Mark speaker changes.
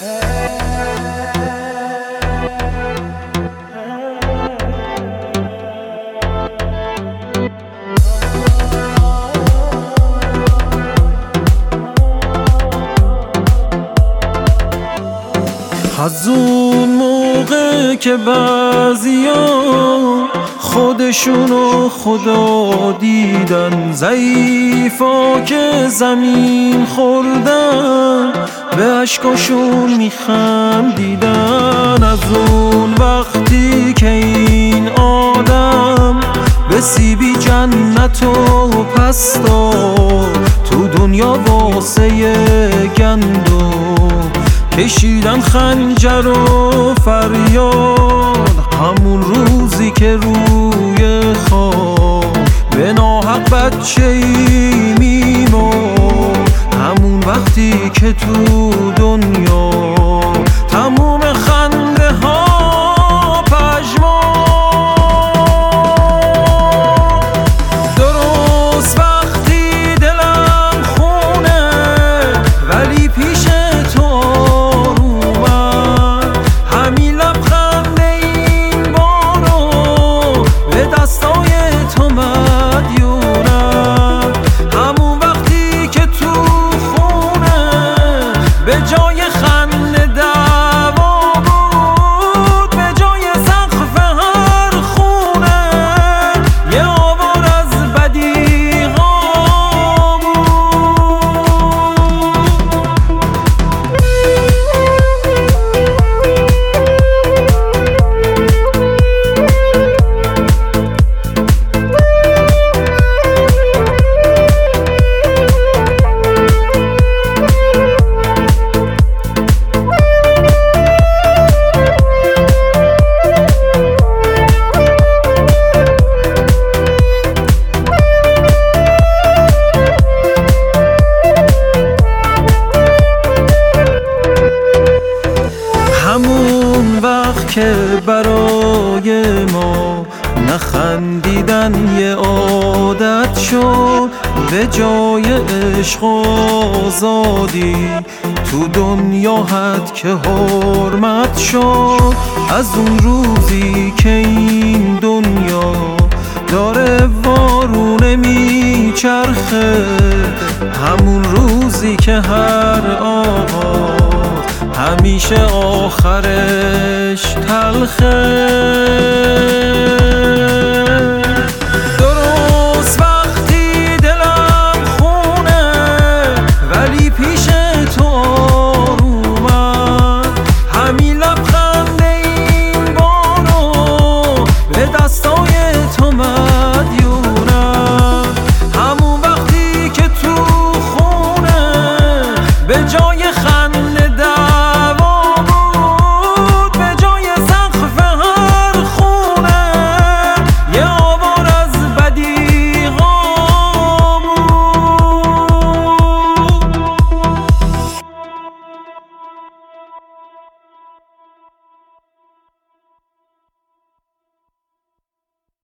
Speaker 1: از اون موقع که بعضیا خودشونو خدا دیدن، ضعیفا که زمین خوردن به اشکاشون میخندیدن. از اون وقتی که این آدم به سیبی جنت و پس داد، تو دنیا واسه گندم کشیدن خنجر و فریاد. همون روزی که روی خاک به ناحق بچه‌ای میمرد، همون وقتی که تو دنیا تموم خنده ها پژمرد. درست وقتی دلم خونه ولی پیش تو آرومم، همین لبخند این بارو به دستای تو مدیونم. همون وقتی که تو خونه به جای خنده دعوا بود، به جای سقف هر خونه یه آوار از بدیغا همون وقت که برای ما نخندیدن یه عادت شد، به جای عشق و آزادی تو دنیا حد که حرمت شد. از اون روزی که این دنیا داره وارونه میچرخه، همون روزی که هر آغاز همیشه آخرش تلخه.